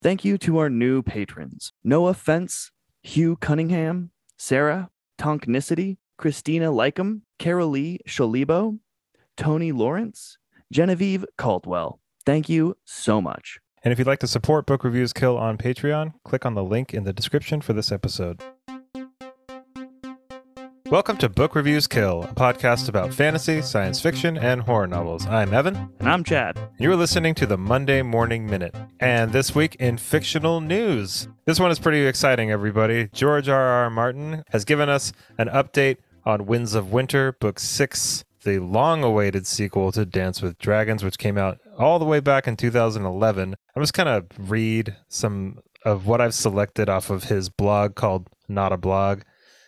Thank you to our new patrons: Noah Fence, Hugh Cunningham, Sarah Tonknicity, Christina Lycum, Carolee Sholibo, Tony Lawrence, Genevieve Caldwell. Thank you so much. And if you'd like to support Book Reviews Kill on Patreon, click on the link in the description for this episode. Welcome to Book Reviews Kill, a podcast about fantasy, science fiction, and horror novels. I'm Evan. And I'm Chad. You're listening to the Monday Morning Minute. And this week in fictional news. This one is pretty exciting, everybody. George R.R. Martin has given us an update on Winds of Winter, Book 6, the long-awaited sequel to Dance with Dragons, which came out all the way back in 2011. I'm just going to read some of what I've selected off of his blog called Not a Blog.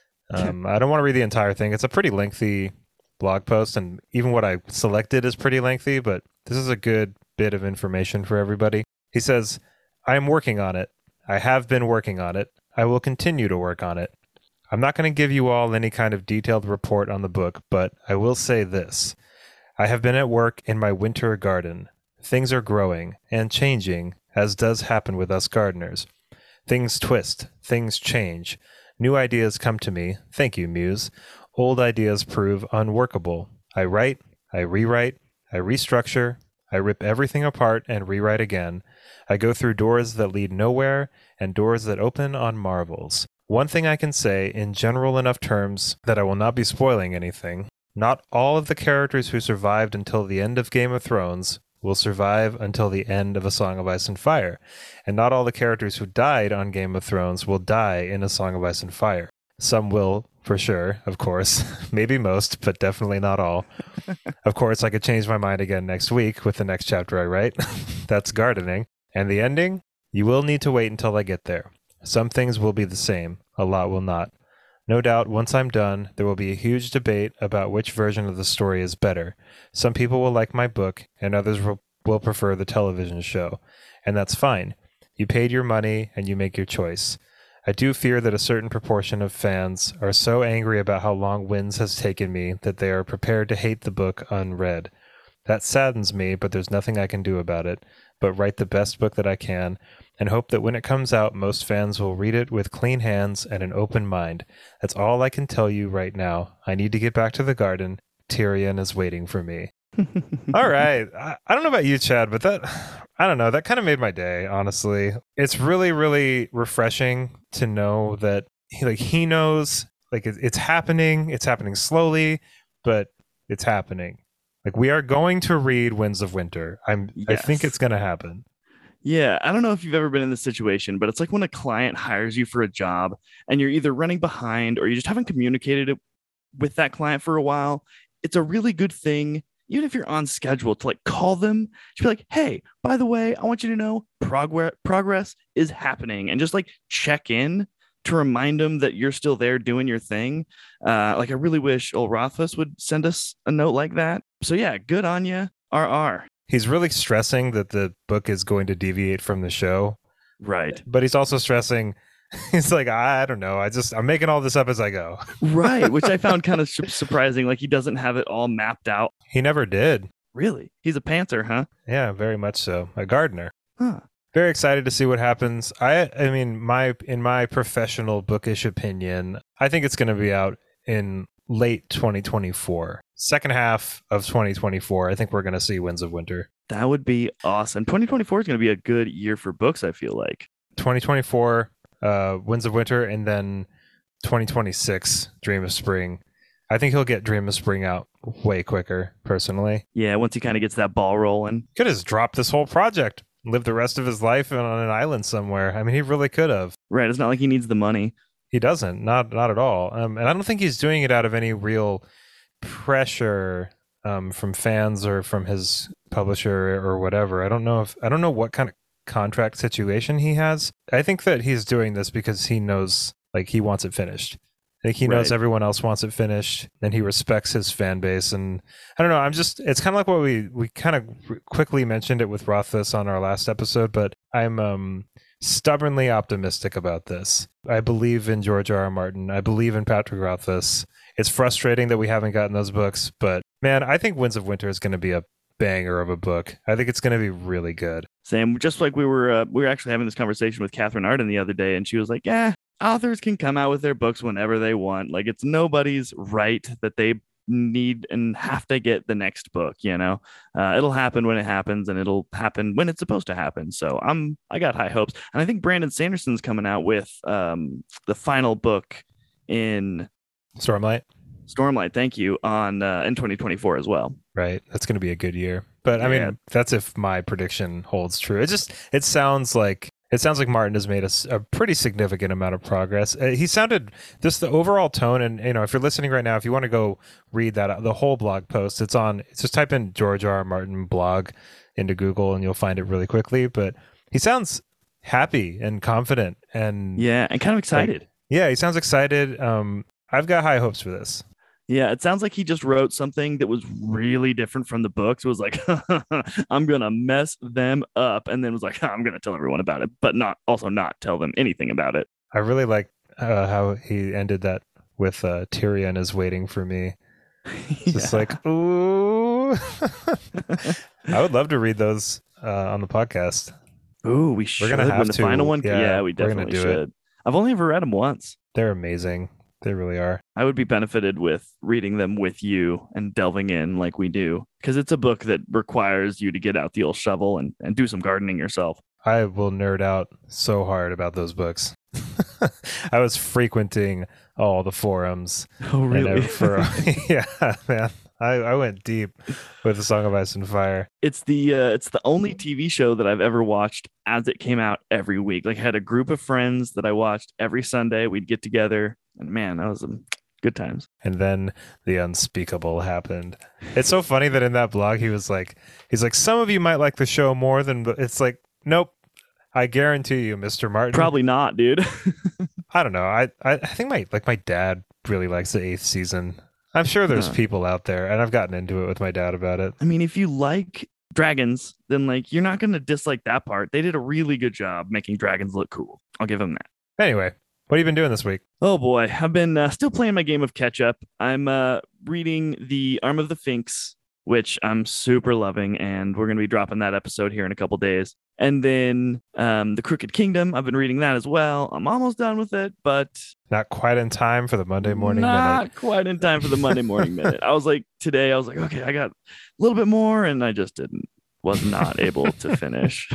I don't want to read the entire thing. It's a pretty lengthy blog post, and even what I selected is pretty lengthy, but this is a good bit of information for everybody. He says, I am working on it. I have been working on it. I will continue to work on it. I'm not going to give you all any kind of detailed report on the book, but I will say this. I have been at work in my winter garden. Things are growing and changing, as does happen with us gardeners. Things twist. Things change. New ideas come to me. Thank you, Muse. Old ideas prove unworkable. I write, I rewrite, I restructure, I rip everything apart and rewrite again. I go through doors that lead nowhere and doors that open on marvels. One thing I can say in general enough terms that I will not be spoiling anything. Not all of the characters who survived until the end of Game of Thrones will survive until the end of A Song of Ice and Fire. And not all the characters who died on Game of Thrones will die in A Song of Ice and Fire. Some will, for sure, of course. Maybe most, but definitely not all. Of course, I could change my mind again next week with the next chapter I write. That's gardening. And the ending? You will need to wait until I get there. Some things will be the same. A lot will not. No doubt, once I'm done, there will be a huge debate about which version of the story is better. Some people will like my book, and others will prefer the television show. And that's fine. You paid your money, and you make your choice. I do fear that a certain proportion of fans are so angry about how long Winds has taken me that they are prepared to hate the book unread. That saddens me, but there's nothing I can do about it, but write the best book that I can, and hope that when it comes out, most fans will read it with clean hands and an open mind. That's all I can tell you right now. I need to get back to the garden. Tyrion is waiting for me. All right. I don't know about you, Chad, but I don't know. That kind of made my day, honestly. It's really, really refreshing to know that he knows, it's happening. It's happening slowly, but it's happening. We are going to read Winds of Winter. I think it's going to happen. Yeah, I don't know if you've ever been in this situation, but it's like when a client hires you for a job and you're either running behind or you just haven't communicated it with that client for a while. It's a really good thing, even if you're on schedule, to call them, to be like, hey, by the way, I want you to know progress is happening, and just check in to remind them that you're still there doing your thing. I really wish old Rothfuss would send us a note like that. So yeah, good on you, RR. He's really stressing that the book is going to deviate from the show. Right. But he's also stressing, he's like, I don't know. I'm making all this up as I go. Right. Which I found kind of surprising. He doesn't have it all mapped out. He never did. Really? He's a pantser, huh? Yeah, very much so. A gardener. Huh. Very excited to see what happens. I mean, in my professional bookish opinion, I think it's going to be out in late 2024. Second half of 2024, I think we're going to see Winds of Winter. That would be awesome. 2024 is going to be a good year for books, I feel like. 2024, Winds of Winter, and then 2026, Dream of Spring. I think he'll get Dream of Spring out way quicker, personally. Yeah, once he kind of gets that ball rolling. Could have dropped this whole project, live the rest of his life on an island somewhere. I mean, he really could have. Right, it's not like he needs the money. He doesn't, not at all. And I don't think he's doing it out of any real pressure from fans or from his publisher or whatever. I don't know what kind of contract situation he has. I think that he's doing this because he knows he wants it finished. I think he knows everyone else wants it finished, and he respects his fan base. And I don't know, it's kind of like what we kind of quickly mentioned it with Rothfuss on our last episode, but I'm stubbornly optimistic about this. I believe in George R.R. Martin. I believe in Patrick Rothfuss. It's frustrating that we haven't gotten those books, but man, I think Winds of Winter is going to be a banger of a book. I think it's going to be really good. Same. Just like we were actually having this conversation with Catherine Arden the other day, and she was like, "Yeah, authors can come out with their books whenever they want. Like it's nobody's right that they need and have to get the next book. It'll happen when it happens, and it'll happen when it's supposed to happen. So I got high hopes, and I think Brandon Sanderson's coming out with the final book in Stormlight, thank you, on in 2024 as well. Right. That's going to be a good year. But I mean, that's if my prediction holds true. It sounds like Martin has made a pretty significant amount of progress. He sounded just the overall tone. And, if you're listening right now, if you want to go read the whole blog post, it's just type in George R. R. Martin blog into Google and you'll find it really quickly. But he sounds happy and confident and kind of excited. He sounds excited. I've got high hopes for this. Yeah, it sounds like he just wrote something that was really different from the books. It was like, I'm going to mess them up. And then was like, I'm going to tell everyone about it, but not tell them anything about it. I really like how he ended that with Tyrion is waiting for me. Just like, ooh. I would love to read those on the podcast. Ooh, we should. We're going to have the final one. Yeah, we definitely should. It. I've only ever read them once. They're amazing. They really are. I would be benefited with reading them with you and delving in like we do, because it's a book that requires you to get out the old shovel and do some gardening yourself. I will nerd out so hard about those books. I was frequenting all the forums. Oh, really? Yeah, man. I went deep with The Song of Ice and Fire. It's the only TV show that I've ever watched as it came out every week. Like I had a group of friends that I watched every Sunday. We'd get together. And man, that was good times. And then the unspeakable happened. It's so funny that in that blog he's like, some of you might like the show more than. It's like, nope. I guarantee you, Mr. Martin. Probably not, dude. I don't know. I think my dad really likes the 8th season. I'm sure there's people out there, and I've gotten into it with my dad about it. I mean, if you like dragons, then you're not going to dislike that part. They did a really good job making dragons look cool. I'll give them that. Anyway. What have you been doing this week? Oh boy, I've been still playing my game of catch up. I'm reading The Arm of the Sphinx, which I'm super loving, and we're going to be dropping that episode here in a couple days. And then The Crooked Kingdom, I've been reading that as well. I'm almost done with it, but not quite in time for the Monday Morning Minute. Not quite in time for the Monday Morning Minute. Today I was like, okay, I got a little bit more, and I just was not able to finish.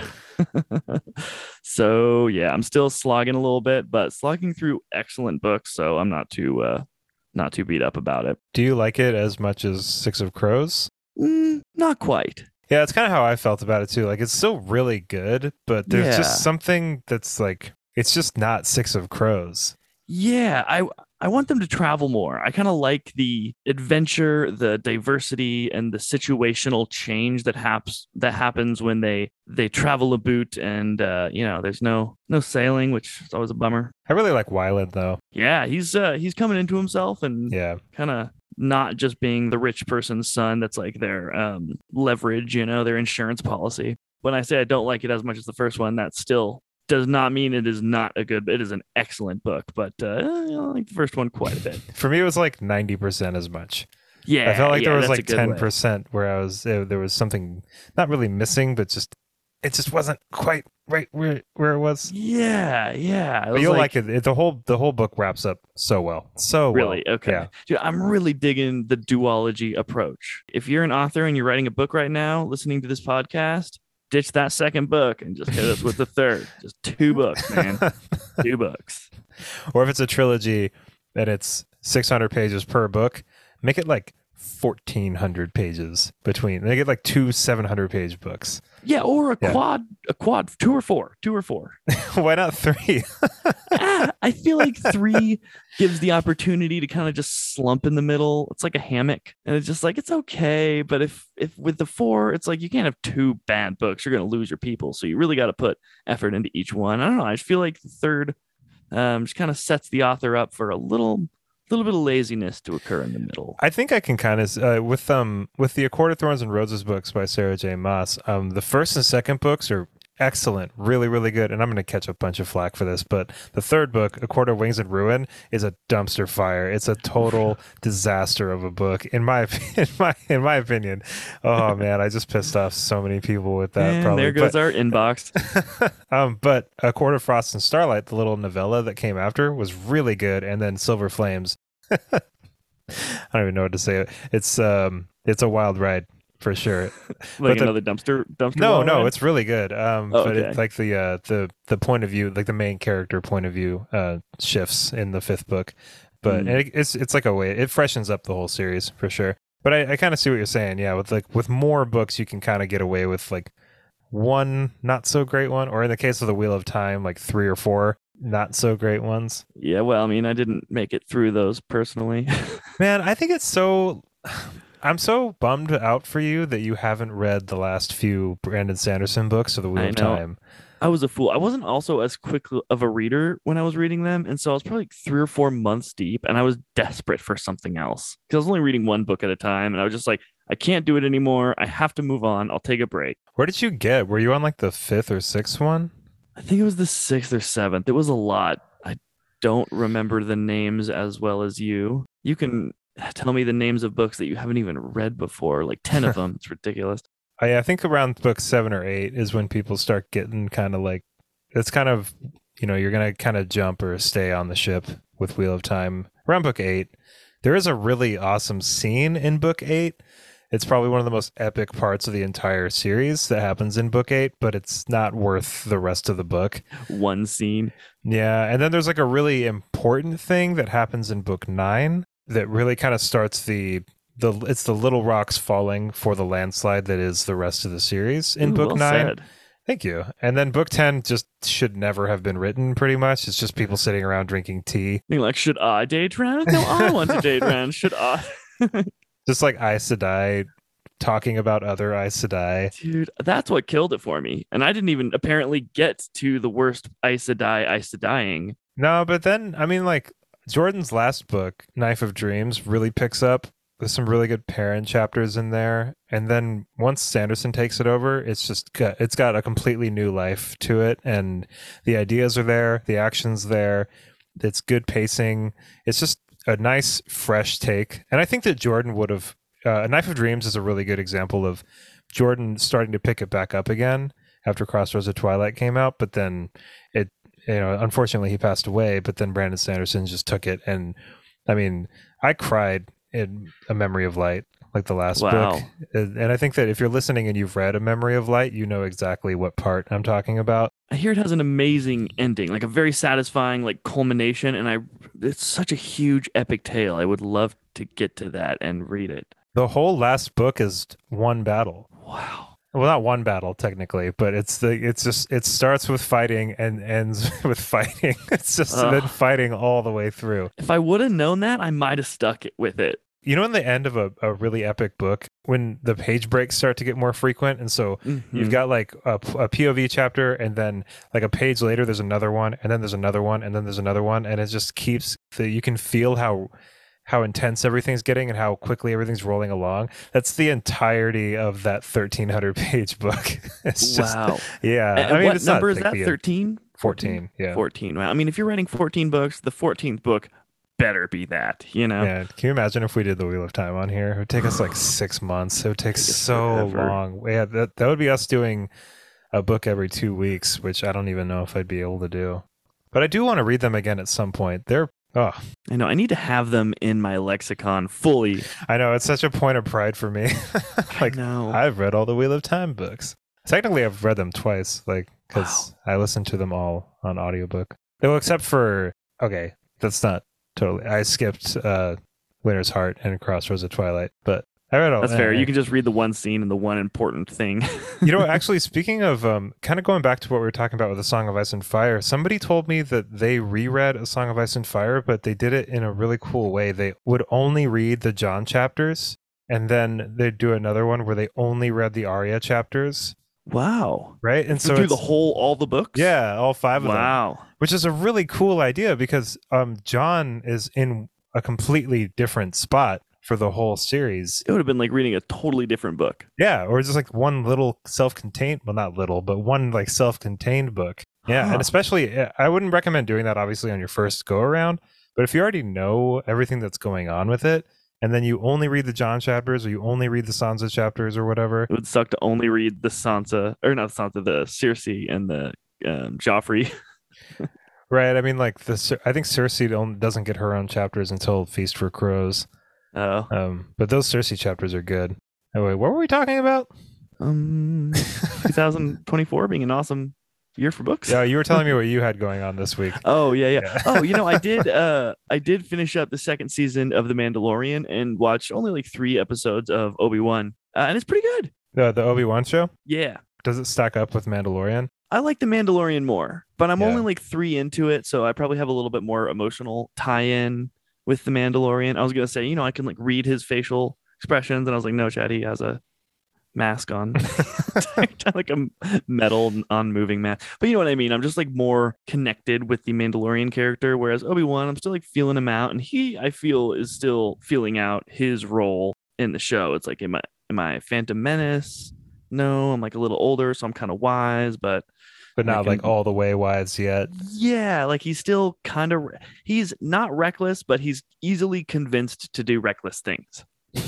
So yeah, I'm still slogging a little bit, but slogging through excellent books, so I'm not too beat up about it. Do you like it as much as Six of Crows? Not quite. Yeah, it's kind of how I felt about it too. Like it's still really good, but there's just something that's like it's just not Six of Crows. Yeah, I want them to travel more. I kind of like the adventure, the diversity, and the situational change that happens when they travel a boot, and there's no sailing, which is always a bummer. I really like Wyland though. Yeah, he's coming into himself and kind of not just being the rich person's son. That's like their leverage, their insurance policy. When I say I don't like it as much as the first one, that still does not mean it is not it is an excellent book, but I like the first one quite a bit. For me, it was like 90% as much. Yeah, I felt like there was like 10% where there was something not really missing, but it just wasn't quite right where it was. Yeah. But you'll like it. The whole book wraps up so well. So really, well. Okay. Yeah. Dude, I'm really digging the duology approach. If you're an author and you're writing a book right now, listening to this podcast, ditch that second book and just hit us with the third. Just 2 books, man. 2 books. Or if it's a trilogy and it's 600 pages per book, make it like 1,400 pages between. They get like 2 700-page books. Yeah, or a quad 2 or 4. Why not 3? I feel like 3 gives the opportunity to kind of just slump in the middle. It's like a hammock, and it's just like it's okay. But if with the 4, it's like you can't have 2 bad books. You're going to lose your people. So you really got to put effort into each one. I don't know. I just feel like the third just kind of sets the author up for a little bit of laziness to occur in the middle. I think I can kind of with the A Court of Thorns and Roses books by Sarah J. Maas. The first and second books are excellent, really, really good. And I'm going to catch a bunch of flack for this, but the third book, A Court of Wings and Ruin, is a dumpster fire. It's a total disaster of a book, in my opinion. Oh man, I just pissed off so many people with that. And probably. there goes our inbox. But A Court of Frost and Starlight, the little novella that came after, was really good. And then Silver Flames. I don't even know what to say. It's a wild ride. For sure, Like another dumpster. No, ride? it's really good. But okay. it's like the point of view, like the main character point of view, shifts in the fifth book. But it's like a way it freshens up the whole series for sure. But I kind of see what you're saying. Yeah, with more books, you can kind of get away with like one not so great one, or in the case of the Wheel of Time, like 3 or 4 not so great ones. Yeah, well, I mean, I didn't make it through those personally. Man, I think it's so. I'm so bummed out for you that you haven't read the last few Brandon Sanderson books of the Wheel of Time. I was a fool. I wasn't also as quick of a reader when I was reading them, and so I was probably like 3 or 4 months deep, and I was desperate for something else because I was only reading one book at a time, and I was just like, I can't do it anymore. I have to move on. I'll take a break. Where did you get? Were you on like the 5th or 6th one? I think it was the 6th or 7th. It was a lot. I don't remember the names as well as you. You can tell me the names of books that you haven't even read before, like 10 of them. It's ridiculous. I think around book 7 or 8 is when people start getting kind of like, it's kind of, you're going to kind of jump or stay on the ship with Wheel of Time. Around book 8, there is a really awesome scene in book 8. It's probably one of the most epic parts of the entire series that happens in book 8, but it's not worth the rest of the book. One scene. Yeah. And then there's like a really important thing that happens in book 9 that really kind of starts it's the little rocks falling for the landslide that is the rest of the series in book 9. Said. Thank you. And then book 10 just should never have been written, pretty much. It's just people sitting around drinking tea. Being like, should I date Ren? No, I want to date Ren. Should I? Just like Aes Sedai talking about other Aes Sedai. Dude, that's what killed it for me. And I didn't even apparently get to the worst Aes Sedaiing. No, but then, I mean, like, Jordan's last book, Knife of Dreams, really picks up. There's some really good Perrin chapters in there. And then once Sanderson takes it over, it's got a completely new life to it. And the ideas are there. The action's there. It's good pacing. It's just a nice, fresh take. And I think that Jordan would have... Knife of Dreams is a really good example of Jordan starting to pick it back up again after Crossroads of Twilight came out. But then unfortunately he passed away, but then Brandon Sanderson just took it. And I mean, I cried in A Memory of Light, like the last book. And I think that if you're listening and you've read A Memory of Light, you know exactly what part I'm talking about. I hear it has an amazing ending, like a very satisfying like culmination. And it's such a huge epic tale. I would love to get to that and read it. The whole last book is one battle. Wow. Well, not one battle technically, but it starts with fighting and ends with fighting. It's just been fighting all the way through. If I would have known that, I might have stuck with it. In the end of a really epic book, when the page breaks start to get more frequent, and so you've got like a POV chapter, and then like a page later there's another one, and then there's another one, and then there's another one, and it just keeps you can feel how intense everything's getting and how quickly everything's rolling along. That's the entirety of that 1,300 page book. It's just, yeah. And what number is that? 13? 14. Yeah. 14. Wow. I mean, if you're writing 14 books, the 14th book better be that, Yeah. Can you imagine if we did the Wheel of Time on here? It would take us like 6 months. It would take so long. Yeah. That would be us doing a book every 2 weeks, which I don't even know if I'd be able to do. But I do want to read them again at some point. I know. I need to have them in my lexicon fully. I know. It's such a point of pride for me. I've read all the Wheel of Time books. Technically, I've read them twice, because I listened to them all on audiobook. Well, except for, okay, that's not totally. I skipped Winter's Heart and Crossroads of Twilight, but I read all. That's fair. You can just read the one scene and the one important thing. Actually, speaking of kind of going back to what we were talking about with A Song of Ice and Fire, somebody told me that they reread A Song of Ice and Fire, but they did it in a really cool way. They would only read the Jon chapters, and then they'd do another one where they only read the Arya chapters. Wow. Right? And so through all the books? Yeah, all 5 of them. Wow. Which is a really cool idea because Jon is in a completely different spot for the whole series. It would have been like reading a totally different book. Yeah, or just like one little self-contained, well, not little, but one like self-contained book. Yeah, Huh. and especially, I wouldn't recommend doing that obviously on your first go around. But if you already know everything that's going on with it, and then you only read the John chapters, or you only read the Sansa chapters, or whatever, It would suck to only read the Sansa, or not Sansa, the Cersei and the Joffrey. right? I mean, like I think Cersei doesn't get her own chapters until Feast for Crows. Oh, But those Cersei chapters are good. Anyway, what were we talking about? 2024 being an awesome year for books. Yeah, you were telling me what you had going on this week. Oh yeah. Yeah. Oh, I did finish up the second season of The Mandalorian and watched only like 3 episodes of Obi-Wan, and it's pretty good. The Obi-Wan show? Yeah, Does it stack up with Mandalorian? I like The Mandalorian more, but I'm Yeah. only like 3 into it, so I probably have a little bit more emotional tie-in with The Mandalorian. I was gonna say, I can like read his facial expressions, and I was like, no, Chad, he has a mask on. Like a metal on-moving mask, but you know what I mean. I'm just like more connected with the Mandalorian character, whereas Obi-Wan, I'm still like feeling him out, and I feel is still feeling out his role in the show. It's like, am I Phantom Menace? No, I'm like a little older, so I'm kind of wise, but Not like all the way wise yet. yeah, like he's still kind of, he's not reckless, but he's easily convinced to do reckless things.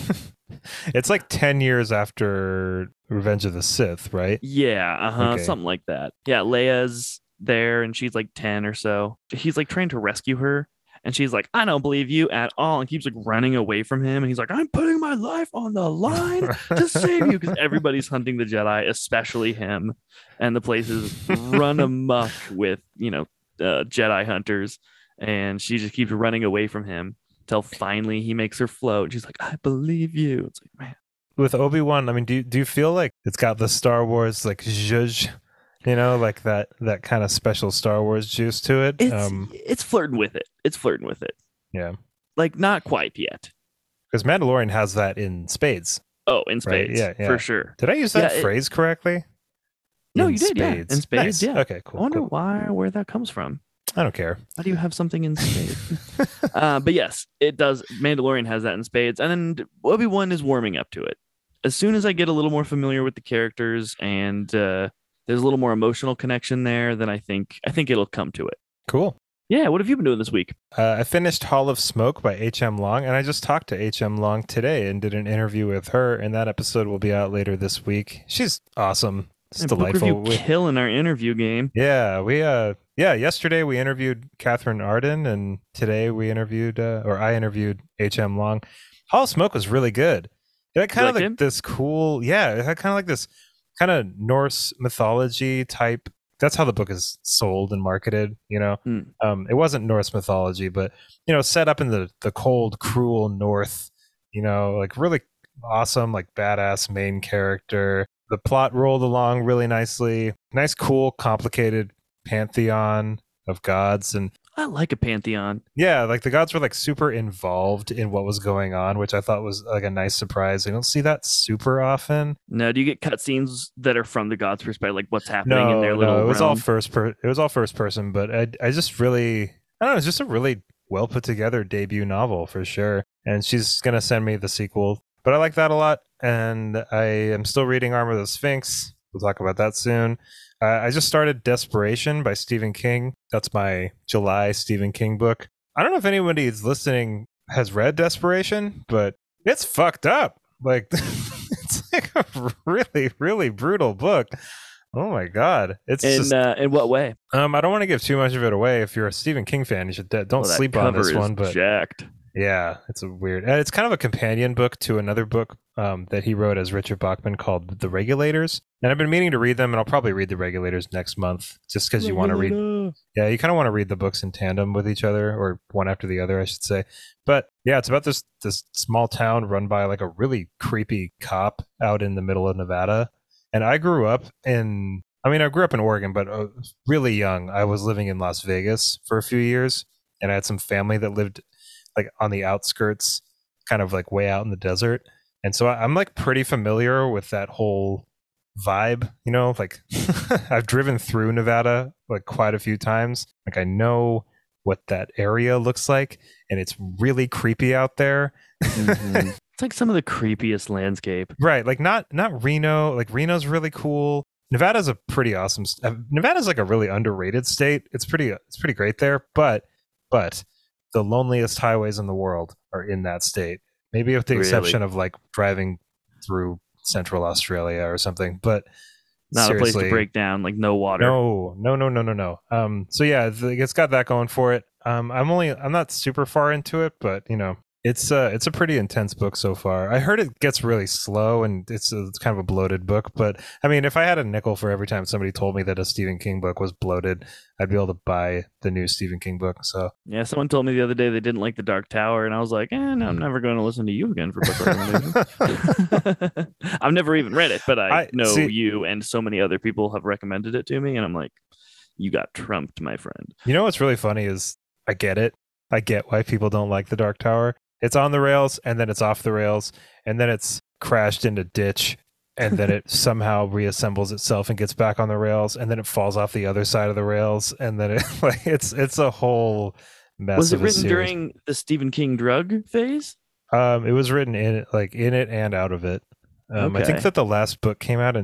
It's like 10 years after Revenge of the Sith, right? Yeah, Okay. something like that. Yeah, Leia's there and she's like 10 or so. He's like trying to rescue her, and she's like, I don't believe you at all, and keeps like running away from him, and he's like, I'm putting my life on the line to save you, because everybody's hunting the Jedi, especially him, and the place is run amok with Jedi hunters, and she just keeps running away from him till finally he makes her float. She's like, I believe you. It's like, man. With Obi-Wan, I mean, do you feel like it's got the Star Wars like zhuzh, like that kind of special Star Wars juice to it? It's flirting with it. It's flirting with it. Yeah. Like, not quite yet. Because Mandalorian has that in spades. Oh, in spades. Right? Yeah. For sure. Did I use that phrase correctly? No, In you did, yeah. spades. In spades, Nice. yeah. Okay, cool. I wonder cool. where that comes from. I don't care. Why do you have something in spades? But yes, it does. Mandalorian has that in spades. And then Obi-Wan is warming up to it. As soon as I get a little more familiar with the characters and there's a little more emotional connection there, then I think it'll come to it. Cool. Yeah, what have you been doing this week? I finished Hall of Smoke by H.M. Long, and I just talked to H.M. Long today and did an interview with her, and that episode will be out later this week. She's awesome. It's delightful. Book review killing our interview game. Yeah, yesterday we interviewed Catherine Arden, and today I interviewed H.M. Long. Hall of Smoke was really good. It had kind of like this cool, it had kind of like this kind of Norse mythology type. That's how the book is sold and marketed, It wasn't Norse mythology, but, set up in the cold, cruel north, like really awesome, like badass main character. The plot rolled along really nicely. Nice, cool, complicated pantheon of gods. And I like a pantheon. Yeah, like the gods were like super involved in what was going on, which I thought was like a nice surprise. You don't see that super often. No, do you get cutscenes that are from the gods' perspective, like what's happening in their little it was realm? all it was all first person, but I just really, I don't know, it's just a really well put together debut novel for sure. And she's gonna send me the sequel, but I like that a lot. And I am still reading Armor of the Sphinx. We'll talk about that soon. I just started Desperation by Stephen King. That's my July Stephen King book. I don't know if anybody who's listening has read Desperation, but it's fucked up. Like, it's like a really, really brutal book. Oh my god! It's in what way? I don't want to give too much of it away. If you're a Stephen King fan, you should don't sleep on this one. But jacked. Yeah, it's a weird. And it's kind of a companion book to another book that he wrote as Richard Bachman called The Regulators. And I've been meaning to read them, and I'll probably read The Regulators next month, just because you want to read. Yeah, you kind of want to read the books in tandem with each other, or one after the other, I should say. But yeah, it's about this small town run by like a really creepy cop out in the middle of Nevada. And I grew up in Oregon, but really young. I was living in Las Vegas for a few years, and I had some family that lived like on the outskirts, kind of like way out in the desert. And so I'm like pretty familiar with that whole vibe, like I've driven through Nevada like quite a few times. Like I know what that area looks like, and it's really creepy out there. Mhm. It's like some of the creepiest landscape. Right, like not Reno. Like Reno's really cool. Nevada's a pretty awesome. Nevada's like a really underrated state. It's pretty great there, but the loneliest highways in the world are in that state. Maybe with the exception of like driving through Central Australia or something, but Not a place to break down, like no water. No. So yeah, it's got that going for it. I'm not super far into it, but it's a pretty intense book so far. I heard it gets really slow and it's kind of a bloated book, but I mean, if I had a nickel for every time somebody told me that a Stephen King book was bloated, I'd be able to buy the new Stephen King book. So yeah, someone told me the other day they didn't like The Dark Tower, and I was like, no, I'm never going to listen to you again for book recommendations. I've never even read it, but I know you and so many other people have recommended it to me, and I'm like, you got trumped, my friend. You know what's really funny is I get it. I get why people don't like The Dark Tower. It's on the rails, and then it's off the rails, and then it's crashed into ditch, and then it somehow reassembles itself and gets back on the rails, and then it falls off the other side of the rails, and then it's a whole mess. Was it written during the Stephen King drug phase? It was written in it and out of it. Okay. I think that the last book came out in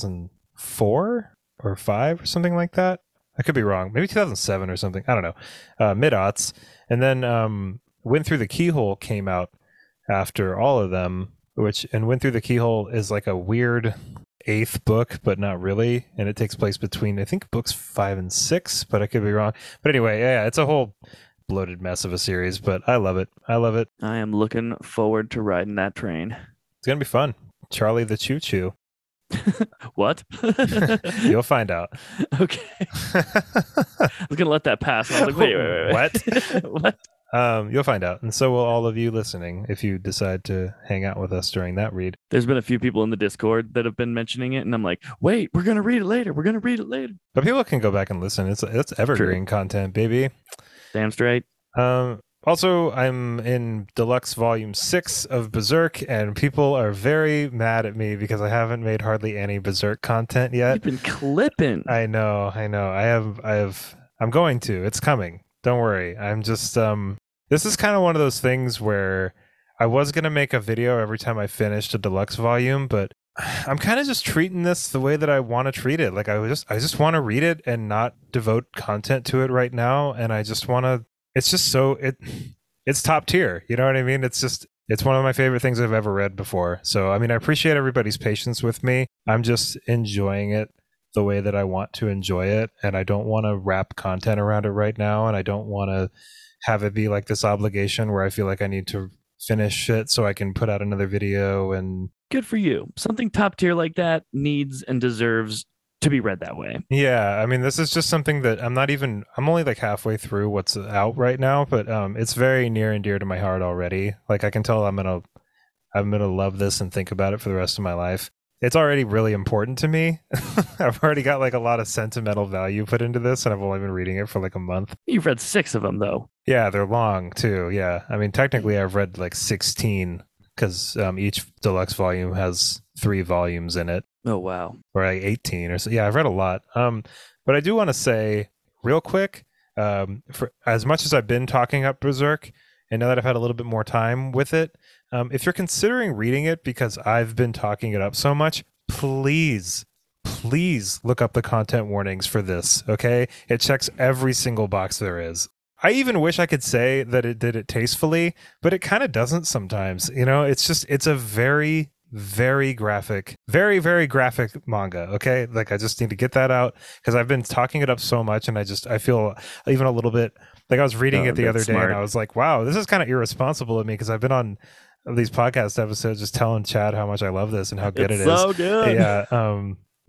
2004 or 5 or something like that. I could be wrong. Maybe 2007 or something. I don't know. Mid-aughts. And then Wind Through the Keyhole came out after all of them, and Wind Through the Keyhole is like a weird 8th book, but not really. And it takes place between, I think, books 5 and 6, but I could be wrong. But anyway, yeah, it's a whole bloated mess of a series, but I love it. I am looking forward to riding that train. It's going to be fun. Charlie the Choo Choo. What? You'll find out. Okay. I was going to let that pass. I was like, wait. What? You'll find out. And so will all of you listening if you decide to hang out with us during that read. There's been a few people in the Discord that have been mentioning it, and I'm like, wait, we're going to read it later. But people can go back and listen. It's evergreen content, baby. Damn straight. Also, I'm in Deluxe Volume 6 of Berserk, and people are very mad at me because I haven't made hardly any Berserk content yet. You've been clipping. I know. I'm going to. It's coming. Don't worry. I'm just, this is kind of one of those things where I was going to make a video every time I finished a Deluxe Volume, but I'm kind of just treating this the way that I want to treat it. Like I just want to read it and not devote content to it right now. And I just want to, it's just it's top tier. You know what I mean? It's one of my favorite things I've ever read before. So, I mean, I appreciate everybody's patience with me. I'm just enjoying it the way that I want to enjoy it. And I don't want to wrap content around it right now. And I don't want to have it be like this obligation where I feel like I need to finish it so I can put out another video. And good for you. Something top tier like that needs and deserves to be read that way. Yeah, I mean, this is just something that I'm only like halfway through what's out right now, but it's very near and dear to my heart already. Like I can tell I'm gonna love this and think about it for the rest of my life. It's already really important to me. I've already got like a lot of sentimental value put into this, and I've only been reading it for like a month. You've read 6 of them though. Yeah, they're long too. Yeah, I mean, technically I've read like 16 because each deluxe volume has 3 volumes in it. Oh, wow. Or like 18 or so. Yeah, I've read a lot. But I do want to say real quick, for as much as I've been talking up Berserk, and now that I've had a little bit more time with it, if you're considering reading it because I've been talking it up so much, please look up the content warnings for this, okay? It checks every single box there is. I even wish I could say that it did it tastefully, but it kind of doesn't sometimes. You know, it's a very, very graphic, very, very graphic manga. Okay. Like I just need to get that out because I've been talking it up so much and I feel even a little bit like I was reading it the other day and I was like, wow, this is kind of irresponsible of me because I've been on these podcast episodes just telling Chad how much I love this and how good it is. So good. Yeah.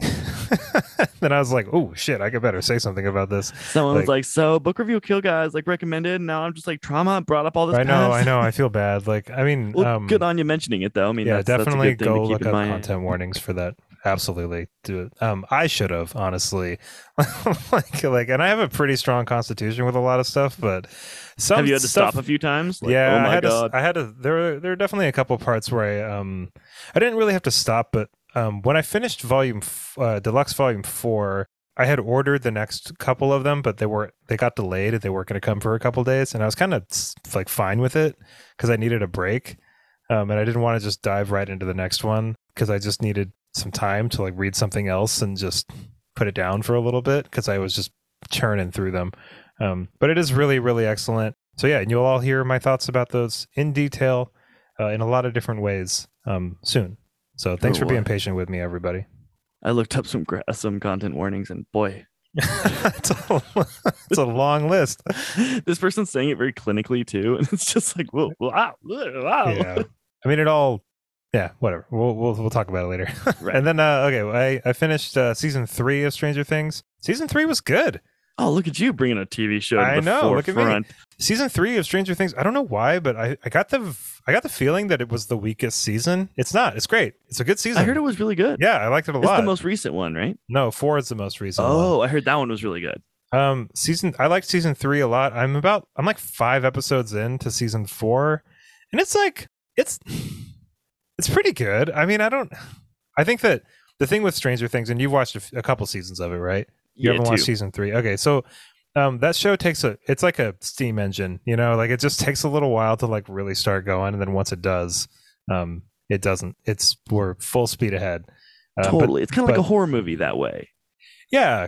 Then I was like, oh shit, I could better say something about this. Someone was like, so book review kill guys like recommended, and now I'm just like trauma brought up all this. I know I feel bad. Like I mean, good on you mentioning it though. I mean, yeah, definitely that's a good go look up content warnings for that. Absolutely do it. I should have honestly like and I have a pretty strong constitution with a lot of stuff, but have you had to stop a few times? Like, yeah, oh my God. I had to there are definitely a couple parts where I didn't really have to stop, but when I finished deluxe volume 4, I had ordered the next couple of them, but they got delayed. They weren't going to come for a couple days, and I was kind of like fine with it because I needed a break, and I didn't want to just dive right into the next one because I just needed some time to like read something else and just put it down for a little bit because I was just churning through them. But it is really, really excellent. So yeah, and you'll all hear my thoughts about those in detail in a lot of different ways soon. So thanks for being patient with me, everybody. I looked up some content warnings, and boy, it's a long list. This person's saying it very clinically too, and it's just like, whoa, wow. Yeah, I mean, whatever. We'll talk about it later. Right. And then I finished season 3 of Stranger Things. Season 3 was good. Oh, look at you bringing a TV show to I the know. forefront. Look at me. Season 3 of Stranger Things. I don't know why, but I got the feeling that it was the weakest season. It's not. It's great. It's a good season. I heard it was really good. Yeah, I liked it a lot. It's the most recent one, right? No, 4 is the most recent one. Oh, I heard that one was really good. I liked season 3 a lot. I'm like 5 episodes into season 4, and it's like it's pretty good. I mean, I think that the thing with Stranger Things, and you've watched a couple seasons of it, right? You haven't watched season 3. Okay, so that show it's like a steam engine, you know, like it just takes a little while to like really start going, and then once it does, it doesn't. We're full speed ahead. Totally, it's kind of like a horror movie that way. Yeah,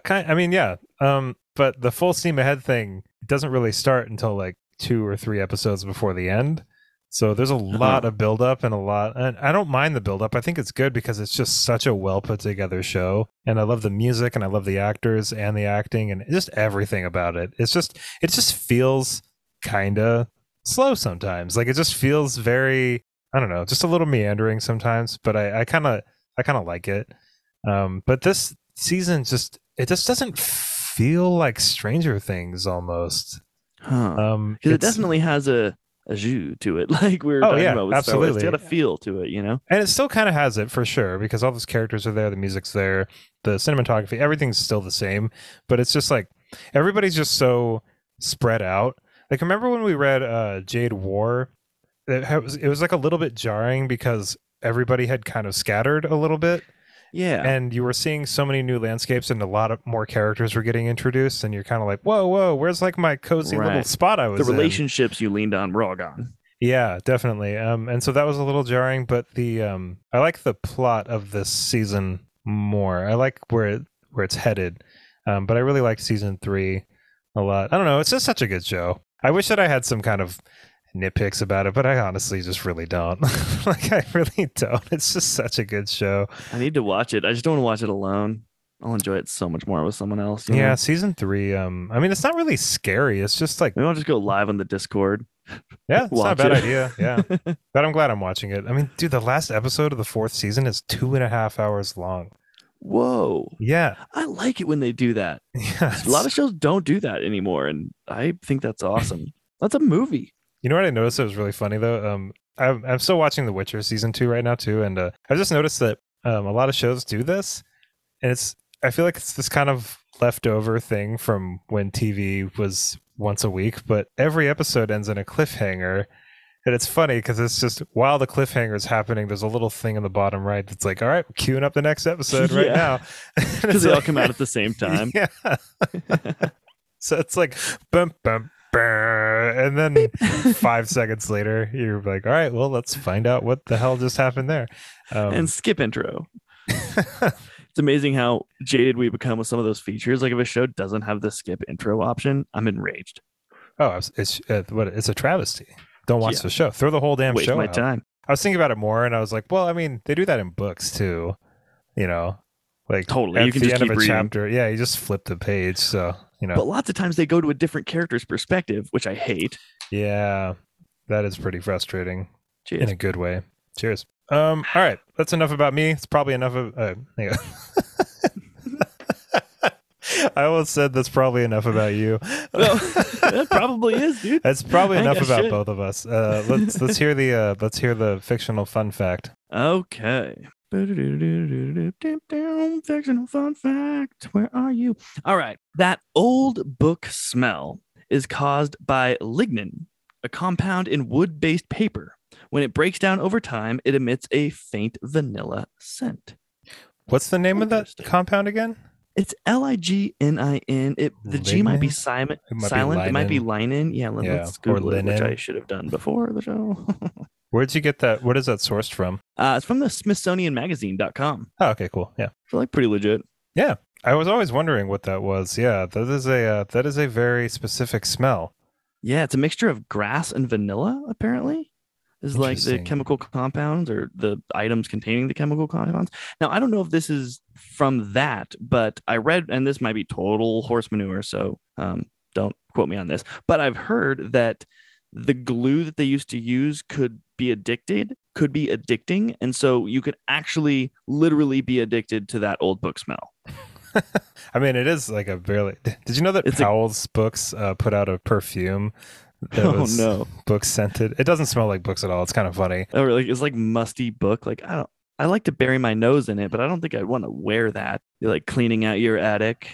but the full steam ahead thing doesn't really start until like 2 or 3 episodes before the end. So there's a lot of buildup and I don't mind the buildup. I think it's good because it's just such a well put together show, and I love the music and I love the actors and the acting and just everything about it. It just feels kind of slow sometimes. Like it just feels very, I don't know, just a little meandering sometimes. But I kind of like it. But this season just doesn't feel like Stranger Things almost. Because it definitely has a jus to it, like we were talking about with Star Wars. It's got a feel to it, you know? And it still kind of has it for sure, because all those characters are there, the music's there, the cinematography, everything's still the same, but it's just like everybody's just so spread out. Like, remember when we read Jade War? It was like a little bit jarring because everybody had kind of scattered a little bit. Yeah. And you were seeing so many new landscapes and a lot of more characters were getting introduced, and you're kind of like, whoa, where's like my cozy little spot I was in? The relationships you leaned on were all gone. Yeah, definitely. And so that was a little jarring, but I like the plot of this season more. I like where it's headed. But I really like season 3 a lot. I don't know, it's just such a good show. I wish that I had some kind of nitpicks about it, but I honestly just really don't. Like, I really don't. It's just such a good show. I need to watch it. I just don't want to watch it alone. I'll enjoy it so much more with someone else. Yeah, season 3. I mean, it's not really scary. It's just like, maybe I'll just go live on the Discord. Yeah, it's not a bad idea. Yeah, but I'm glad I'm watching it. I mean, dude, the last episode of the 4th season is 2.5 hours long. Whoa. Yeah, I like it when they do that. Yeah, a lot of shows don't do that anymore, and I think that's awesome. That's a movie. You know what I noticed that was really funny though? I'm still watching The Witcher season 2 right now too, and I just noticed that a lot of shows do this, and I feel like it's this kind of leftover thing from when TV was once a week, but every episode ends in a cliffhanger. And it's funny because it's just while the cliffhanger is happening, there's a little thing in the bottom right that's like, all right, queuing up the next episode right now. Because they all come out at the same time. Yeah. So it's like, bum, bum, and then 5 seconds later, you're like, all right, well, let's find out what the hell just happened there. And skip intro. It's amazing how jaded we become with some of those features. Like if a show doesn't have the skip intro option, I'm enraged. Oh, it's a travesty. Don't watch the show. Throw the whole damn Waste show my out. time. I was thinking about it more, and I was like, well, I mean, they do that in books too. You know, like totally. At you can the just end keep of a reading. chapter, yeah, you just flip the page. So you know, but lots of times they go to a different character's perspective, which I hate. Yeah, that is pretty frustrating. Cheers. In a good way. Cheers. All right, that's enough about me. It's probably enough of. I almost said that's probably enough about you. Well, that probably is, dude. That's probably enough about both of us. Let's hear the fictional fun fact. Okay. Fictional fun fact. Where are you? All right. That old book smell is caused by lignin, a compound in wood-based paper. When it breaks down over time, it emits a faint vanilla scent. What's the name of that compound again? It's Lignin. The G might be Lignin? silent. It might be Silent. It might be linen. linen. Yeah, Yeah, let's or Google it, which I linen. should have done before the show. Where'd you get that? What is that sourced from? It's from the SmithsonianMagazine.com. Oh, okay, cool. Yeah. So like pretty legit. Yeah. I was always wondering what that was. Yeah, that is a very specific smell. Yeah, it's a mixture of grass and vanilla, apparently. Is like the Interesting. chemical compounds or the items containing the chemical compounds. Now, I don't know if this is from that, but I read, and this might be total horse manure, so don't quote me on this, but I've heard that the glue that they used to use could be addicting. And so you could actually literally be addicted to that old book smell. I mean, it is like a barely. Did you know that It's a, Powell's Books put out a perfume that oh was no. book scented? It doesn't smell like books at all. It's kind of funny. Or like it's like musty book. Like I like to bury my nose in it, but I don't think I'd want to wear that. You're like cleaning out your attic.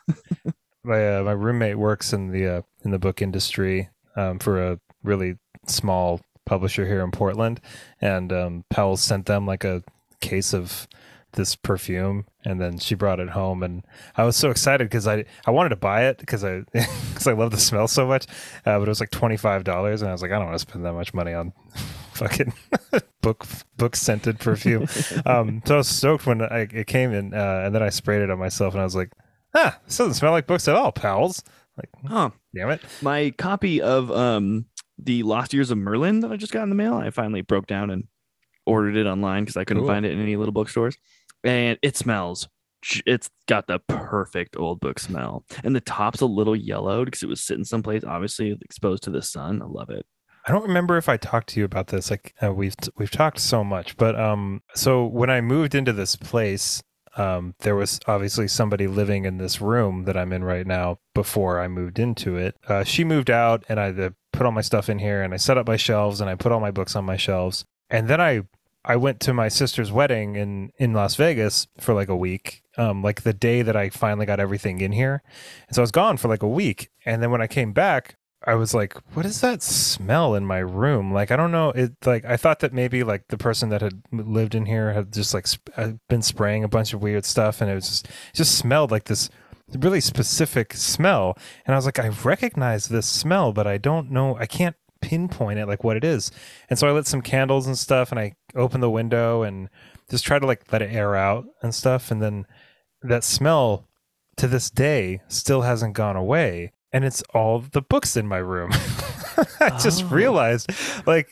My roommate works in the book industry for a really small publisher here in Portland, and Powell sent them like a case of this perfume, and then she brought it home, and I was so excited because I wanted to buy it because I because I love the smell so much, but it was like $25, and I was like, I don't want to spend that much money on fucking book scented perfume. So I was stoked when it came in, and then I sprayed it on myself, and I was like, this doesn't smell like books at all, pals. Like, Huh. damn it. My copy of the Lost Years of Merlin that I just got in the mail, I finally broke down and ordered it online because I couldn't Cool. find it in any little bookstores. And it smells. It's got the perfect old book smell. And the top's a little yellowed because it was sitting someplace, obviously exposed to the sun. I love it. I don't remember if I talked to you about this. Like we've talked so much, but so when I moved into this place, there was obviously somebody living in this room that I'm in right now before I moved into it. She moved out, and I put all my stuff in here, and I set up my shelves, and I put all my books on my shelves, and then I went to my sister's wedding in Las Vegas for like a week, like the day that I finally got everything in here, and so I was gone for like a week, and then when I came back, I was like, what is that smell in my room? Like, I don't know. It like I thought that maybe like the person that had lived in here had just like been spraying a bunch of weird stuff, and it just smelled like this really specific smell. And I was like, I recognize this smell, but I don't know. I can't pinpoint it like what it is. And so I lit some candles and stuff, and I opened the window and just tried to like let it air out and stuff. And then that smell to this day still hasn't gone away. And it's all the books in my room. I just Oh. realized, like,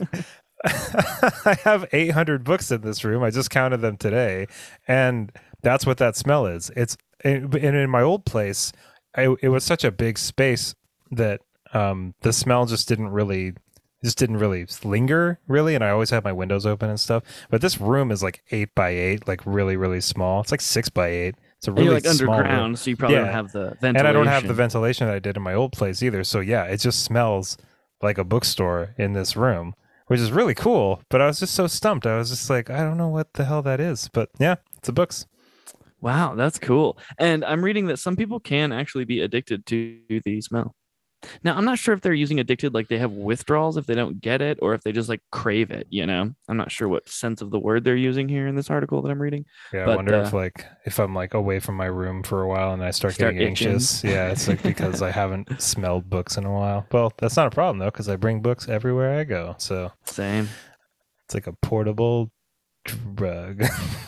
I have 800 books in this room. I just counted them today, and that's what that smell is. And in my old place, it was such a big space that the smell just didn't really linger, really. And I always have my windows open and stuff. But this room is like 8 by 8, like really, really small. It's like 6 by 8. It's a And really you're like small room. underground, so you probably don't Yeah. have the ventilation. And I don't have the ventilation that I did in my old place either. So yeah, it just smells like a bookstore in this room, which is really cool. But I was just so stumped. I was just like, I don't know what the hell that is. But yeah, it's the books. Wow, that's cool. And I'm reading that some people can actually be addicted to the smell. Now, I'm not sure if they're using addicted like they have withdrawals if they don't get it or if they just like crave it, you know? I'm not sure what sense of the word they're using here in this article that I'm reading. Yeah, I But wonder if I'm like away from my room for a while and I start Start getting itching. anxious. Yeah, it's like because I haven't smelled books in a while. Well, that's not a problem though, because I bring books everywhere I go. So Same. it's like a portable drug.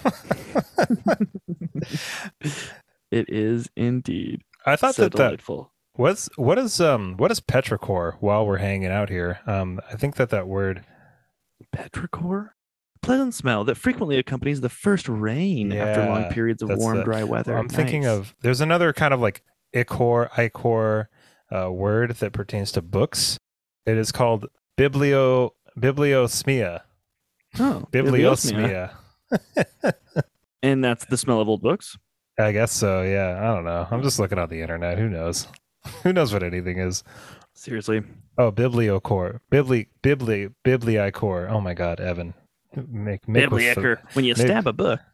It is indeed I thought so that delightful. what is petrichor while we're hanging out here? I think that word. Petrichor? Pleasant smell that frequently accompanies the first rain after long Yeah, periods of that's warm, the. dry weather. I'm thinking Nice. of. There's another kind of like ichor word that pertains to books. It is called bibliosmia. Oh, Bibliosmia. And that's the smell of old books. I guess so. Yeah, I don't know. I'm just looking on the internet. Who knows? Who knows what anything is? Seriously. Oh, bibliocore. Bibliicore. Oh my God, Evan. Make with Bibliacher. When you make- stab a book.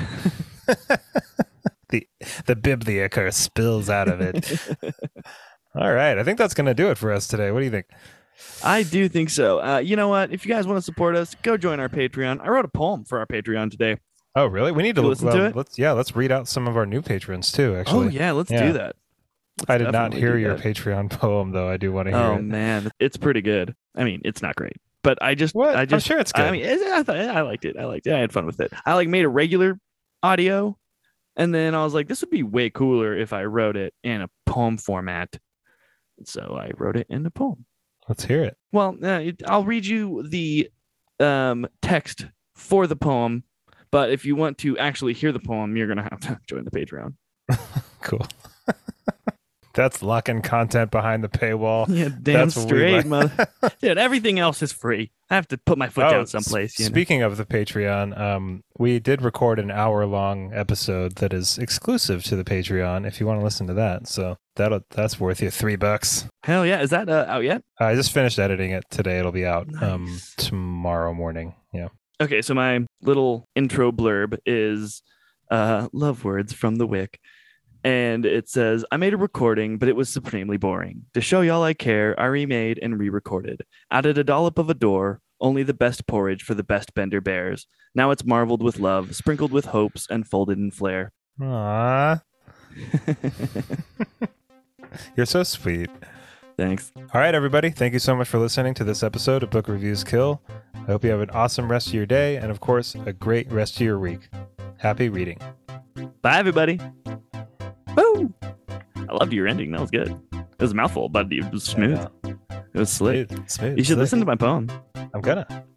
the bibliacore spills out of it. All right, I think that's gonna do it for us today. What do you think? I do think so. You know what? If you guys want to support us, go join our Patreon. I wrote a poem for our Patreon today. Oh, really? We need to listen to it. Let's read out some of our new patrons too. Actually. Oh yeah, let's do that. I did not hear your Patreon poem though. I do want to hear it. Oh man, it's pretty good. I mean, it's not great, but I'm sure it's good. I mean, I liked it. I had fun with it. I made a regular audio, and then I was like, this would be way cooler if I wrote it in a poem format. So I wrote it in a poem. Let's hear it. Well, I'll read you the text for the poem, but if you want to actually hear the poem, you're gonna have to join the Patreon. Cool. That's locking content behind the paywall. Yeah, damn straight, mother. Dude, everything else is free. I have to put my foot down someplace. Speaking of the Patreon, we did record an hour-long episode that is exclusive to the Patreon. If you want to listen to that, so that's worth you $3. Hell yeah! Is that out yet? I just finished editing it today. It'll be out Nice. Tomorrow morning. Yeah. Okay, so my little intro blurb is love words from the Wick. And it says, I made a recording, but it was supremely boring. To show y'all I care, I remade and re-recorded. Added a dollop of Adore, only the best porridge for the best bender bears. Now it's marveled with love, sprinkled with hopes, and folded in flair. Aww. You're so sweet. Thanks. All right, everybody. Thank you so much for listening to this episode of Book Reviews Kill. I hope you have an awesome rest of your day and, of course, a great rest of your week. Happy reading. Bye, everybody. Woo! I loved your ending. That was good. It was a mouthful, but it was smooth. It was slick. Smooth. You should listen to my poem. I'm gonna.